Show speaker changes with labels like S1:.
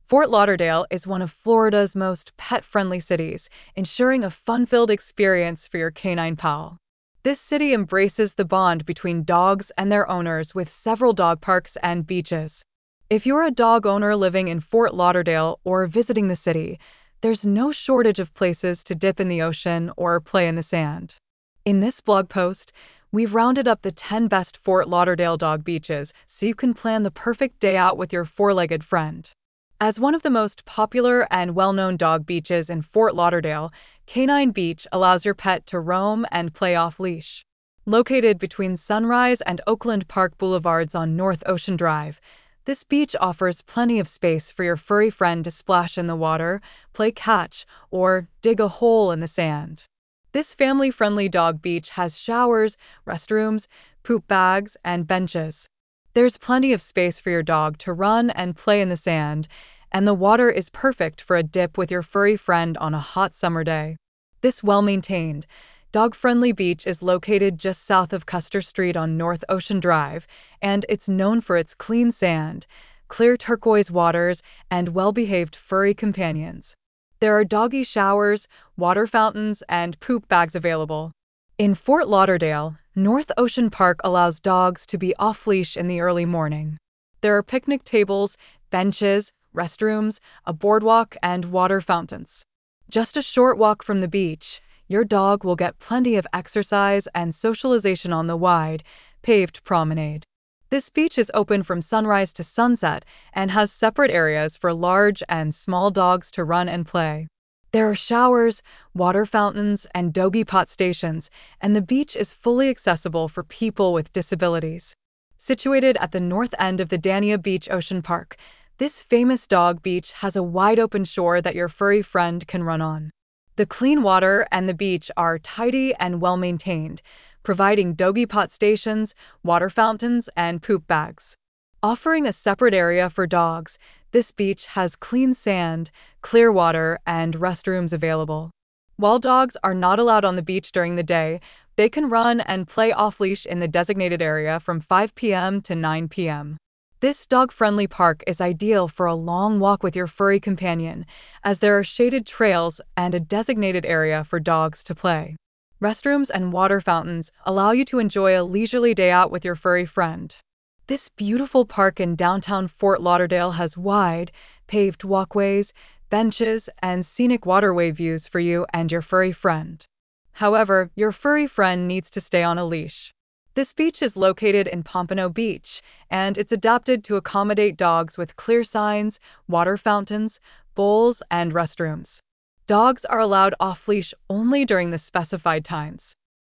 S1: Fort Lauderdale is one of Florida's most pet-friendly cities, ensuring a fun-filled experience for your canine pal. This city embraces the bond between dogs and their owners with several dog parks and beaches. If you're a dog owner living in Fort Lauderdale or visiting the city, there's no shortage of places to dip in the ocean or play in the sand. In this blog post, we've rounded up the 10 best Fort Lauderdale dog beaches so you can plan the perfect day out with your four-legged friend. As one of the most popular and well-known dog beaches in Fort Lauderdale, Canine Beach allows your pet to roam and play off-leash. Located between Sunrise and Oakland Park Boulevards on North Ocean Drive, this beach offers plenty of space for your furry friend to splash in the water, play catch, or dig a hole in the sand. This family-friendly dog beach has showers, restrooms, poop bags, and benches. There's plenty of space for your dog to run and play in the sand, and the water is perfect for a dip with your furry friend on a hot summer day. This well-maintained, dog-friendly beach is located just south of Custer Street on North Ocean Drive, and it's known for its clean sand, clear turquoise waters, and well-behaved furry companions. There are doggy showers, water fountains, and poop bags available. In Fort Lauderdale, North Ocean Park allows dogs to be off-leash in the early morning. There are picnic tables, benches, restrooms, a boardwalk, and water fountains. Just a short walk from the beach, your dog will get plenty of exercise and socialization on the wide, paved promenade. This beach is open from sunrise to sunset and has separate areas for large and small dogs to run and play. There are showers, water fountains, and doggy pot stations, and the beach is fully accessible for people with disabilities. Situated at the north end of the Dania Beach Ocean Park, this famous dog beach has a wide-open shore that your furry friend can run on. The clean water and the beach are tidy and well-maintained, providing doggy pot stations, water fountains, and poop bags. Offering a separate area for dogs, this beach has clean sand, clear water, and restrooms available. While dogs are not allowed on the beach during the day, they can run and play off-leash in the designated area from 5 p.m. to 9 p.m. This dog-friendly park is ideal for a long walk with your furry companion, as there are shaded trails and a designated area for dogs to play. Restrooms and water fountains allow you to enjoy a leisurely day out with your furry friend. This beautiful park in downtown Fort Lauderdale has wide, paved walkways, benches, and scenic waterway views for you and your furry friend. However, your furry friend needs to stay on a leash. This beach is located in Pompano Beach, and it's adapted to accommodate dogs with clear signs, water fountains, bowls, and restrooms. Dogs are allowed off-leash only during the specified times.